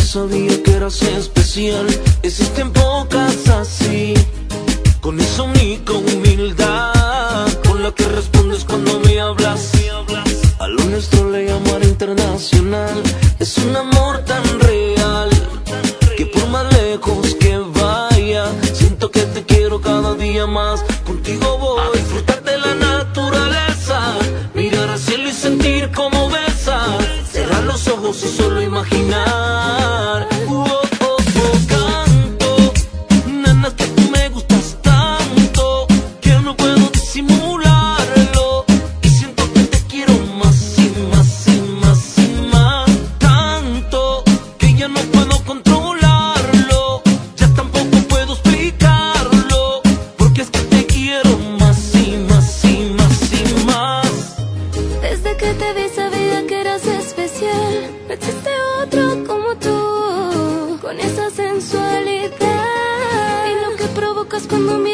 sabía que eras especial. Existen pocas así, con esa única humildad con la que respondes cuando me hablas. A lo nuestro le llamaré internacional. Es un amor tan real que por más lejos que vaya, siento que te quiero cada día más. Contigo voy a disfrutar de la naturaleza, mirar al cielo y sentir cómo besas. Cerrar los ojos y solo imaginar. Canto, nena, es que tú me gustas tanto que no puedo disimularlo. Y siento que te quiero más y más y más y más. Tanto que ya no puedo controlarlo, ya tampoco puedo explicarlo, porque es que te quiero más y más y más y más. Desde que te vi sabía que eras especial. No existe otro como tú, con esa sensualidad y lo que provocas cuando me